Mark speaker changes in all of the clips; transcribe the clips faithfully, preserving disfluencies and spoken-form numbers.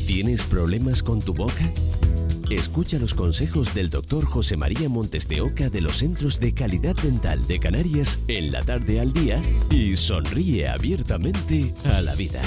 Speaker 1: ¿Tienes problemas con tu boca? Escucha los consejos del doctor José María Montes de Oca de los Centros de Calidad Dental de Canarias en La Tarde al Día y sonríe abiertamente a la vida.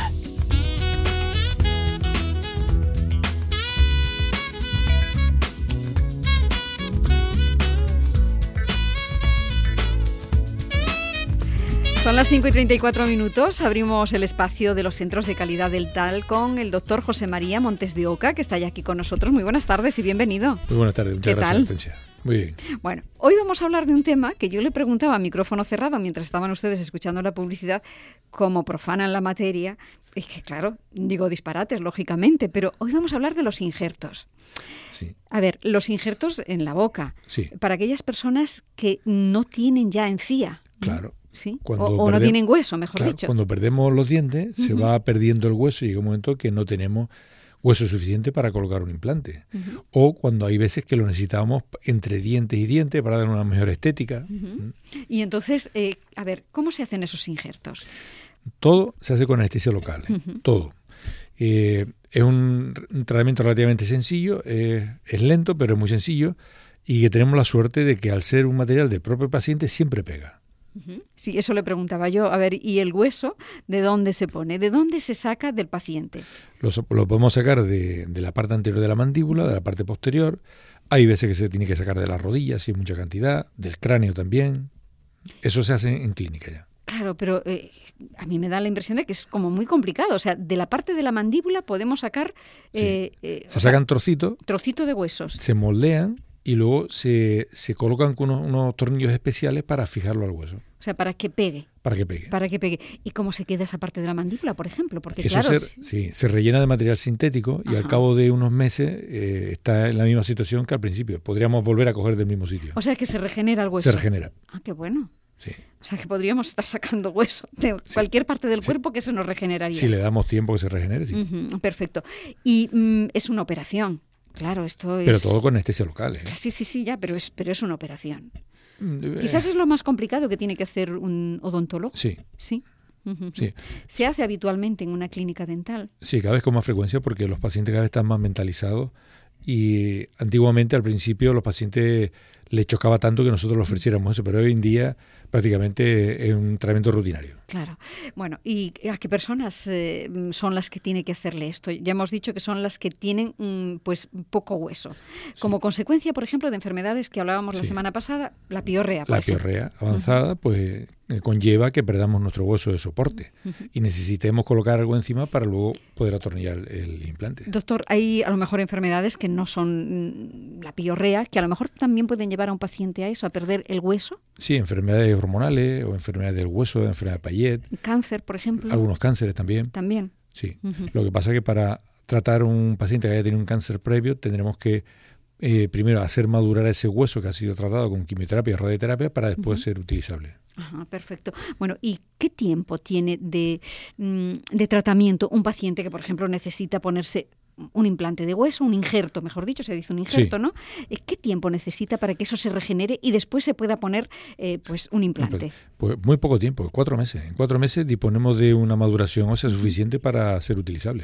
Speaker 2: Son las cinco y treinta y cuatro minutos, abrimos el espacio de los Centros de Calidad Dental con el doctor José María Montes de Oca, que está ya aquí con nosotros. Muy buenas tardes y bienvenido.
Speaker 3: Muy buenas tardes, muchas gracias, Hortensia. Muy bien.
Speaker 2: Bueno, hoy vamos a hablar de un tema que yo le preguntaba a micrófono cerrado mientras estaban ustedes escuchando la publicidad, como profanan la materia, y que claro, digo disparates, lógicamente, pero hoy vamos a hablar de los injertos.
Speaker 3: Sí.
Speaker 2: A ver, los injertos en la boca,
Speaker 3: sí.
Speaker 2: para aquellas personas que no tienen ya encía.
Speaker 3: Claro.
Speaker 2: ¿Sí?
Speaker 3: Cuando
Speaker 2: o, o
Speaker 3: perde...
Speaker 2: no tienen hueso, mejor
Speaker 3: claro,
Speaker 2: dicho.
Speaker 3: Cuando perdemos los dientes, uh-huh. se va perdiendo el hueso y llega un momento que no tenemos hueso suficiente para colocar un implante. Uh-huh. O cuando hay veces que lo necesitamos entre dientes y dientes para dar una mejor estética.
Speaker 2: Uh-huh. ¿Mm? Y entonces, eh, a ver, ¿cómo se hacen esos injertos?
Speaker 3: Todo se hace con anestesia local, ¿eh? uh-huh. todo. Eh, es un, un tratamiento relativamente sencillo, eh, es lento, pero es muy sencillo, y que tenemos la suerte de que al ser un material del propio paciente siempre pega.
Speaker 2: Sí, eso le preguntaba yo. A ver, ¿y el hueso de dónde se pone? ¿De dónde se saca del paciente?
Speaker 3: Lo, lo podemos sacar de, de la parte anterior de la mandíbula, de la parte posterior. Hay veces que se tiene que sacar de las rodillas, si hay mucha cantidad, del cráneo también. Eso se hace en clínica ya.
Speaker 2: Claro, pero eh, a mí me da la impresión de que es como muy complicado. O sea, de la parte de la mandíbula podemos sacar... Eh,
Speaker 3: sí.
Speaker 2: eh,
Speaker 3: se sacan trocitos.
Speaker 2: Trocitos de huesos.
Speaker 3: Se moldean. Y luego se, se colocan con unos, unos tornillos especiales para fijarlo al hueso.
Speaker 2: O sea, para que pegue.
Speaker 3: Para que pegue.
Speaker 2: Para que pegue. ¿Y cómo se queda esa parte de la mandíbula, por ejemplo? Porque
Speaker 3: Eso
Speaker 2: claro,
Speaker 3: se, sí, se rellena de material sintético. Ajá. Y al cabo de unos meses eh, está en la misma situación que al principio. Podríamos volver a coger del mismo sitio.
Speaker 2: O sea, que se regenera el hueso.
Speaker 3: Se regenera.
Speaker 2: Ah, qué bueno.
Speaker 3: Sí.
Speaker 2: O sea, que podríamos estar sacando hueso de sí. cualquier parte del sí. cuerpo que se nos regeneraría.
Speaker 3: Si le damos tiempo que se regenere, sí.
Speaker 2: Uh-huh, perfecto. Y mm, es una operación. Claro, esto es...
Speaker 3: Pero todo con anestesia local, ¿eh?
Speaker 2: Sí, sí, sí, ya, pero es, pero es una operación.
Speaker 3: Eh...
Speaker 2: Quizás es lo más complicado que tiene que hacer un odontólogo.
Speaker 3: Sí.
Speaker 2: Sí. Uh-huh.
Speaker 3: Sí.
Speaker 2: ¿Se hace habitualmente en una clínica dental?
Speaker 3: Sí, cada vez con más frecuencia porque los pacientes cada vez están más mentalizados y antiguamente al principio los pacientes les chocaba tanto que nosotros les ofreciéramos eso, pero hoy en día prácticamente es un tratamiento rutinario.
Speaker 2: Claro. Bueno, ¿y a qué personas eh, son las que tiene que hacerle esto? Ya hemos dicho que son las que tienen mm, pues poco hueso. Como sí. consecuencia, por ejemplo, de enfermedades que hablábamos sí. la semana pasada, la piorrea. Por
Speaker 3: la
Speaker 2: ejemplo.
Speaker 3: piorrea avanzada, uh-huh. pues eh, conlleva que perdamos nuestro hueso de soporte uh-huh. y necesitemos colocar algo encima para luego poder atornillar el, el implante.
Speaker 2: Doctor, hay a lo mejor enfermedades que no son la piorrea, que a lo mejor también pueden llevar a un paciente a eso, a perder el hueso.
Speaker 3: Sí, enfermedades hormonales o enfermedades del hueso, enfermedad de Payet.
Speaker 2: Cáncer, por ejemplo.
Speaker 3: Algunos cánceres también.
Speaker 2: También.
Speaker 3: Sí. Uh-huh. Lo que pasa es que para tratar a un paciente que haya tenido un cáncer previo tendremos que eh, primero hacer madurar ese hueso que ha sido tratado con quimioterapia y radioterapia para después uh-huh. ser utilizable.
Speaker 2: Ajá, perfecto. Bueno, ¿y qué tiempo tiene de, de tratamiento un paciente que, por ejemplo, necesita ponerse un implante de hueso, un injerto, mejor dicho, se dice un injerto, sí. ¿no? ¿Qué tiempo necesita para que eso se regenere y después se pueda poner eh, pues un implante?
Speaker 3: Pues muy poco tiempo, cuatro meses. En cuatro meses disponemos de una maduración ósea suficiente para ser utilizable.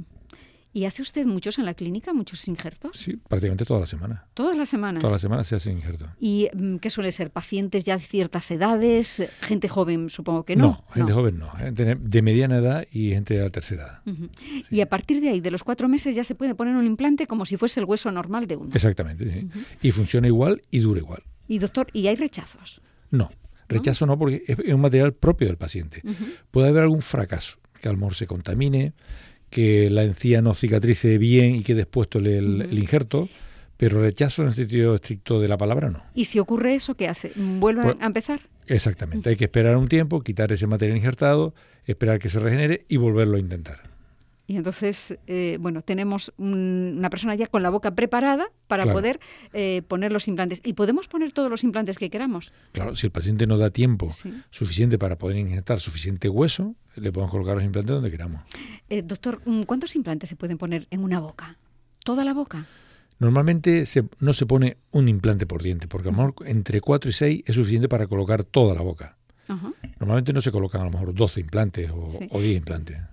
Speaker 2: ¿Y hace usted muchos en la clínica, muchos injertos?
Speaker 3: Sí, prácticamente toda la semana.
Speaker 2: ¿Todas las semanas?
Speaker 3: Todas las semanas se hacen injertos.
Speaker 2: ¿Y qué suele ser? ¿Pacientes ya de ciertas edades? ¿Gente joven? Supongo que no.
Speaker 3: No, gente no. joven no. Gente de mediana edad y gente de la tercera edad.
Speaker 2: Uh-huh. Sí. Y a partir de ahí, de los cuatro meses, ya se puede poner un implante como si fuese el hueso normal de uno.
Speaker 3: Exactamente, sí. Uh-huh. Y funciona igual y dura igual.
Speaker 2: Y doctor, ¿y hay rechazos?
Speaker 3: No, rechazo no, no porque es un material propio del paciente. Uh-huh. Puede haber algún fracaso, que a lo mejor se contamine, que la encía no cicatrice bien y quede expuesto el, el, el injerto, pero rechazo en el sentido estricto de la palabra no.
Speaker 2: ¿Y si ocurre eso, qué hace? ¿Vuelve pues, a empezar?
Speaker 3: Exactamente, hay que esperar un tiempo, quitar ese material injertado, esperar que se regenere y volverlo a intentar.
Speaker 2: Y entonces, eh, bueno, tenemos un, una persona ya con la boca preparada para claro. poder eh, poner los implantes. ¿Y podemos poner todos los implantes que queramos?
Speaker 3: Claro, si el paciente nos da tiempo sí. suficiente para poder inyectar suficiente hueso, le podemos colocar los implantes donde queramos.
Speaker 2: Eh, doctor, ¿cuántos implantes se pueden poner en una boca? ¿Toda la boca?
Speaker 3: Normalmente se, no se pone un implante por diente, porque a lo mejor entre cuatro y seis es suficiente para colocar toda la boca. Uh-huh. Normalmente no se colocan a lo mejor doce implantes o, sí. o diez implantes.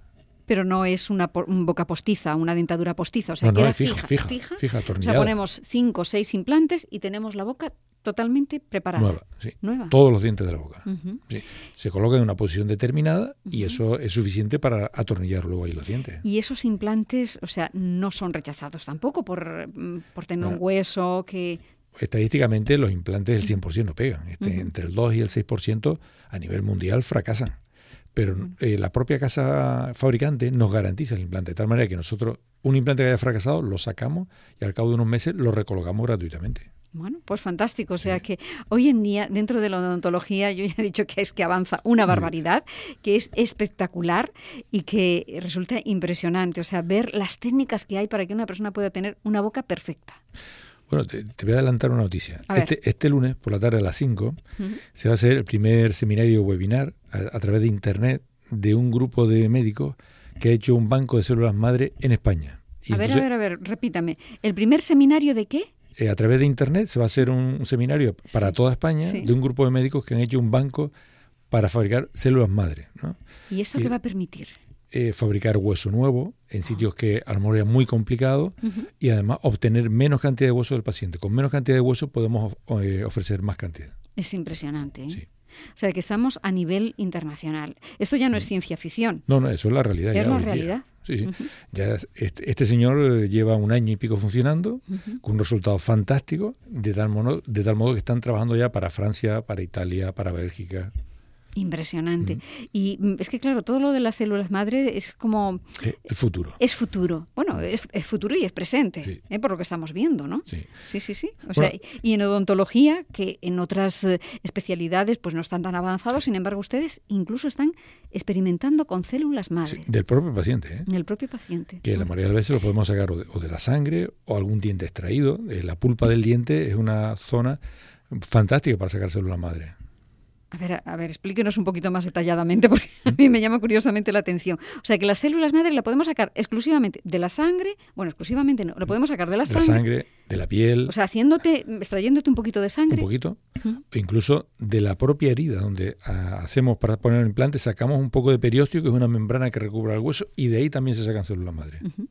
Speaker 2: Pero no es una po- boca postiza, una dentadura postiza, o sea,
Speaker 3: no, no,
Speaker 2: queda
Speaker 3: es fija,
Speaker 2: fija,
Speaker 3: fija,
Speaker 2: fija.
Speaker 3: fija,
Speaker 2: O sea,
Speaker 3: atornillada.
Speaker 2: ponemos cinco o seis implantes y tenemos la boca totalmente preparada.
Speaker 3: Nueva, sí.
Speaker 2: Nueva.
Speaker 3: Todos los dientes de la boca.
Speaker 2: Ujú.
Speaker 3: Sí. Se coloca en una posición determinada y
Speaker 2: Ujú.
Speaker 3: eso es suficiente para atornillar luego ahí los dientes.
Speaker 2: Y esos implantes, o sea, no son rechazados tampoco por, mm, por tener
Speaker 3: No.
Speaker 2: un hueso que...
Speaker 3: Estadísticamente los implantes el cien por ciento no pegan. Este,
Speaker 2: Ujú.
Speaker 3: Entre el dos y el seis por ciento a nivel mundial fracasan. Pero eh, la propia casa fabricante nos garantiza el implante, de tal manera que nosotros, un implante que haya fracasado, lo sacamos y al cabo de unos meses lo recolocamos gratuitamente.
Speaker 2: Bueno, pues fantástico. O sea que hoy en día, dentro de la odontología, yo ya he dicho que es que avanza una barbaridad, que es espectacular y que resulta impresionante. O sea, ver las técnicas que hay para que una persona pueda tener una boca perfecta.
Speaker 3: Bueno, te, te voy a adelantar una noticia.
Speaker 2: A ver.
Speaker 3: Este, este lunes, por la tarde a las cinco,
Speaker 2: Ujú.
Speaker 3: se va a hacer el primer seminario webinar a, a través de Internet de un grupo de médicos que ha hecho un banco de células madre en España. Y
Speaker 2: A ver,
Speaker 3: entonces,
Speaker 2: a ver, a ver, repítame. ¿El primer seminario de qué?
Speaker 3: eh, a través de Internet se va a hacer un, un seminario para
Speaker 2: Sí,
Speaker 3: toda España
Speaker 2: sí.
Speaker 3: de un grupo de médicos que han hecho un banco para fabricar células madre, ¿no?
Speaker 2: ¿Y eso
Speaker 3: Y-
Speaker 2: qué va a permitir?
Speaker 3: Eh, fabricar hueso nuevo en sitios que a lo mejor es muy complicado
Speaker 2: Ujú.
Speaker 3: y además obtener menos cantidad de hueso del paciente. Con menos cantidad de hueso podemos of- eh, ofrecer más cantidad.
Speaker 2: Es impresionante, ¿eh?
Speaker 3: Sí.
Speaker 2: O sea, que estamos a nivel internacional. Esto ya no es ciencia ficción.
Speaker 3: No, no, eso es la realidad.
Speaker 2: Es
Speaker 3: ya
Speaker 2: la
Speaker 3: hoy día.
Speaker 2: realidad.
Speaker 3: Sí, sí.
Speaker 2: Ujú.
Speaker 3: Ya es- este, este señor eh, lleva un año y pico funcionando
Speaker 2: Ujú.
Speaker 3: con un resultado fantástico, de tal, modo, de tal modo que están trabajando ya para Francia, para Italia, para Bélgica.
Speaker 2: Impresionante.
Speaker 3: Ujú.
Speaker 2: Y mm, es que, claro, todo lo de las células madre es como...
Speaker 3: Eh, el futuro.
Speaker 2: Es futuro. Bueno, es, es futuro y es presente,
Speaker 3: Sí.
Speaker 2: ¿eh? Por lo que estamos viendo, ¿no?
Speaker 3: Sí.
Speaker 2: Sí, sí, sí. O
Speaker 3: Bueno.
Speaker 2: sea, y en odontología, que en otras eh, especialidades pues no están tan avanzados, sin embargo, ustedes incluso están experimentando con células madre
Speaker 3: Sí, del propio paciente, ¿eh?
Speaker 2: en el propio paciente.
Speaker 3: Que la
Speaker 2: Mm.
Speaker 3: mayoría de las veces lo podemos sacar o de, o de la sangre o algún diente extraído. Eh, la pulpa del diente es una zona fantástica para sacar células madre.
Speaker 2: A ver, a, a ver, explíquenos un poquito más detalladamente porque a mí me llama curiosamente la atención. O sea, que las células madre la podemos sacar exclusivamente de la sangre, bueno, exclusivamente no, lo podemos sacar de la
Speaker 3: De la
Speaker 2: sangre,
Speaker 3: sangre, de la piel,
Speaker 2: o sea, haciéndote, extrayéndote un poquito de
Speaker 3: un
Speaker 2: sangre.
Speaker 3: poquito,
Speaker 2: Ujú.
Speaker 3: o incluso de la propia herida donde ah, hacemos para poner el implante, sacamos un poco de periósteo, que es una membrana que recubra el hueso, y de ahí también se sacan células madre.
Speaker 2: Ujú.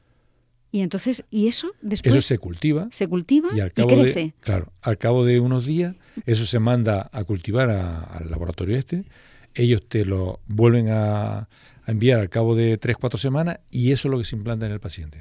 Speaker 2: Y entonces, ¿y eso después
Speaker 3: Eso se cultiva
Speaker 2: se cultiva
Speaker 3: y al
Speaker 2: y
Speaker 3: cabo
Speaker 2: crece?
Speaker 3: de, claro, al cabo de unos días, eso se manda a cultivar a- al laboratorio este, ellos te lo vuelven a, a enviar al cabo de tres, cuatro semanas y eso es lo que se implanta en el paciente.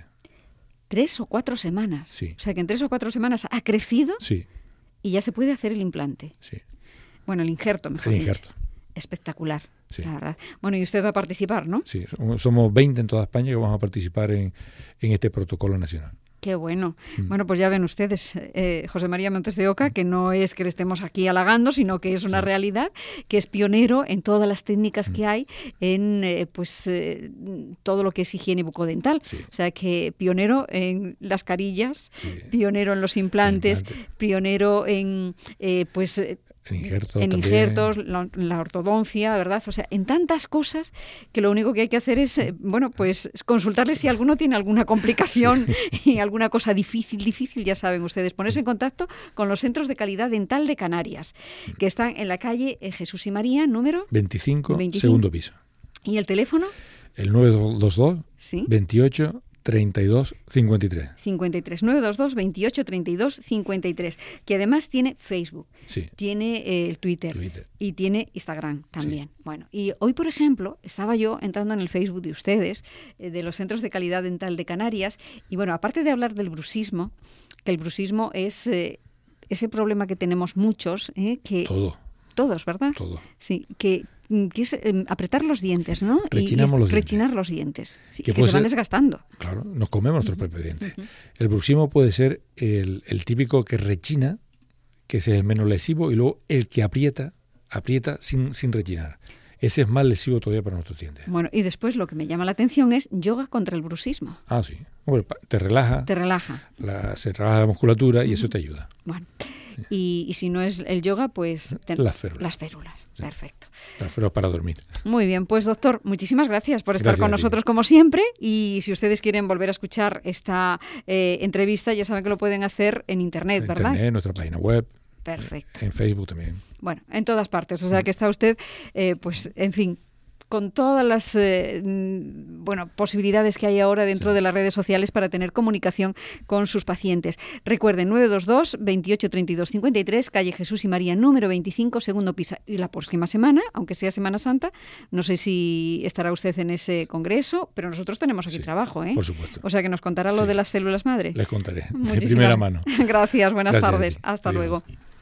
Speaker 2: Tres o cuatro semanas.
Speaker 3: Sí.
Speaker 2: O sea, que en tres o cuatro semanas ha crecido
Speaker 3: Sí,
Speaker 2: y ya se puede hacer el implante.
Speaker 3: sí,
Speaker 2: Bueno, el injerto, mejor
Speaker 3: el
Speaker 2: dicho.
Speaker 3: injerto.
Speaker 2: Espectacular,
Speaker 3: Sí.
Speaker 2: la verdad. Bueno, y usted va a participar, ¿no?
Speaker 3: Sí, somos- somos veinte en toda España que vamos a participar en, en este protocolo nacional.
Speaker 2: Qué bueno.
Speaker 3: Mm.
Speaker 2: Bueno, pues ya ven ustedes, eh, José María Montes de Oca, que no es que le estemos aquí halagando, sino que es una
Speaker 3: Sí.
Speaker 2: realidad, que es pionero en todas las técnicas
Speaker 3: Mm.
Speaker 2: que hay en eh, pues eh, todo lo que es higiene bucodental.
Speaker 3: Sí.
Speaker 2: O sea, que pionero en las carillas,
Speaker 3: Sí.
Speaker 2: pionero en los implantes,
Speaker 3: Implante.
Speaker 2: pionero en eh, pues eh,
Speaker 3: En injertos
Speaker 2: en
Speaker 3: también.
Speaker 2: injertos, la, la ortodoncia, ¿verdad? O sea, en tantas cosas que lo único que hay que hacer es, eh, bueno, pues consultarle si alguno tiene alguna complicación y alguna cosa difícil, difícil, ya saben ustedes, ponerse en contacto con los centros de calidad dental de Canarias, que están en la calle eh, Jesús y María, número,
Speaker 3: veinticinco,
Speaker 2: veinticinco.
Speaker 3: segundo piso.
Speaker 2: y el teléfono,
Speaker 3: El nueve dos dos,
Speaker 2: sí,
Speaker 3: veintiocho, treinta y dos, cincuenta y tres.
Speaker 2: cincuenta y tres, nueve dos dos, veintiocho, treinta y dos, cincuenta y tres, que además tiene Facebook,
Speaker 3: Sí,
Speaker 2: tiene eh, el Twitter,
Speaker 3: Twitter.
Speaker 2: y tiene Instagram también. Bueno, y hoy, por ejemplo, estaba yo entrando en el Facebook de ustedes, eh, de los Centros de Calidad Dental de Canarias, y bueno, aparte de hablar del bruxismo, que el bruxismo es eh, ese problema que tenemos muchos, eh, que
Speaker 3: Todo,
Speaker 2: todos, ¿verdad?
Speaker 3: todo.
Speaker 2: Sí, que, que es eh, apretar los dientes, ¿no? Y-
Speaker 3: Rechinamos
Speaker 2: y
Speaker 3: los dientes.
Speaker 2: rechinar los dientes, sí,
Speaker 3: Que
Speaker 2: que,
Speaker 3: puede
Speaker 2: se van
Speaker 3: ser-
Speaker 2: desgastando.
Speaker 3: Claro, nos comemos nuestros propios dientes. El bruxismo puede ser el, el típico que rechina, que ese es el menos lesivo, y luego el que aprieta, aprieta sin, sin rechinar. Ese es más lesivo todavía para nuestros dientes.
Speaker 2: Bueno, y después lo que me llama la atención es yoga contra el bruxismo.
Speaker 3: Ah, sí. Hombre, pa- te relaja,
Speaker 2: Te relaja.
Speaker 3: la- se relaja la musculatura y eso te ayuda.
Speaker 2: Bueno, y, y si no es el yoga, pues... ten-
Speaker 3: Las férulas.
Speaker 2: Las férulas, perfecto.
Speaker 3: La feroz para dormir.
Speaker 2: Muy bien, pues doctor, muchísimas gracias por estar
Speaker 3: Gracias
Speaker 2: con
Speaker 3: a ti.
Speaker 2: nosotros como siempre, y si ustedes quieren volver a escuchar esta eh, entrevista, ya saben que lo pueden hacer en internet,
Speaker 3: En
Speaker 2: ¿verdad?
Speaker 3: internet, nuestra página web,
Speaker 2: Perfecto.
Speaker 3: en Facebook también.
Speaker 2: Bueno, en todas partes, o sea que está usted, eh, pues, en fin, con todas las eh, bueno, posibilidades que hay ahora dentro sí. de las redes sociales para tener comunicación con sus pacientes. Recuerden, nueve dos dos, veintiocho treinta y dos cincuenta y tres, calle Jesús y María, número veinticinco, segundo piso. Y la próxima semana, aunque sea Semana Santa, no sé si estará usted en ese congreso, pero nosotros tenemos aquí
Speaker 3: sí,
Speaker 2: trabajo, ¿eh?
Speaker 3: Por supuesto.
Speaker 2: O sea que nos contará
Speaker 3: sí.
Speaker 2: lo de las células madre.
Speaker 3: Les contaré,
Speaker 2: Muchísimas
Speaker 3: de primera mano.
Speaker 2: Gracias, buenas
Speaker 3: Gracias
Speaker 2: tardes. Hasta
Speaker 3: Adiós.
Speaker 2: luego.